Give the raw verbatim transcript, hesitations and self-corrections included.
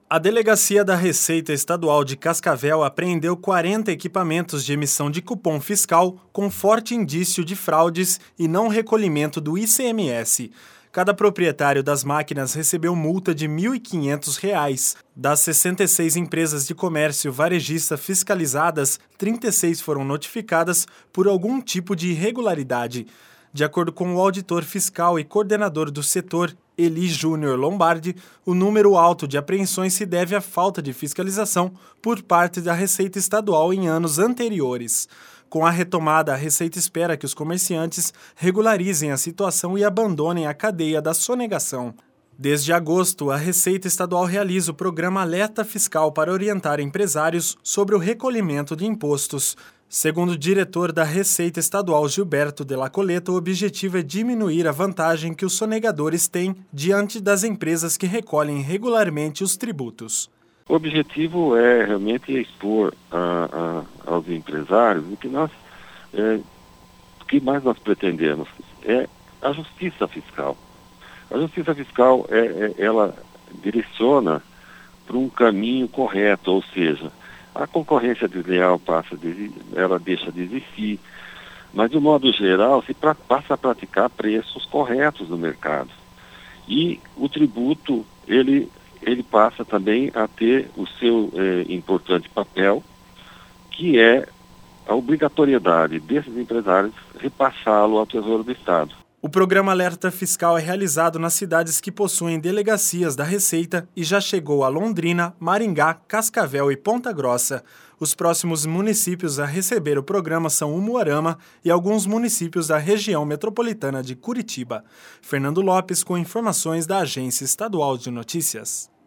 A Delegacia da Receita Estadual de Cascavel apreendeu quarenta equipamentos de emissão de cupom fiscal com forte indício de fraudes e não recolhimento do I C M S. Cada proprietário das máquinas recebeu multa de mil e quinhentos reais. Das sessenta e seis empresas de comércio varejista fiscalizadas, trinta e seis foram notificadas por algum tipo de irregularidade. De acordo com o auditor fiscal e coordenador do setor, Eli Júnior Lombardi, o número alto de apreensões se deve à falta de fiscalização por parte da Receita Estadual em anos anteriores. Com a retomada, a Receita espera que os comerciantes regularizem a situação e abandonem a cadeia da sonegação. Desde agosto, a Receita Estadual realiza o programa Alerta Fiscal para orientar empresários sobre o recolhimento de impostos. Segundo o diretor da Receita Estadual, Gilberto de la Coleta, o objetivo é diminuir a vantagem que os sonegadores têm diante das empresas que recolhem regularmente os tributos. O objetivo é realmente expor a, a, aos empresários o que nós, é, o que mais nós pretendemos é a justiça fiscal. A justiça fiscal é, é, ela direciona para um caminho correto, ou seja, a concorrência desleal passa de, ela deixa de existir, mas de um modo geral se pra, passa a praticar preços corretos no mercado. E o tributo, ele, ele passa também a ter o seu eh, importante papel, que é a obrigatoriedade desses empresários repassá-lo ao Tesouro do Estado. O programa Alerta Fiscal é realizado nas cidades que possuem delegacias da Receita e já chegou a Londrina, Maringá, Cascavel e Ponta Grossa. Os próximos municípios a receber o programa são Umuarama e alguns municípios da região metropolitana de Curitiba. Fernando Lopes com informações da Agência Estadual de Notícias.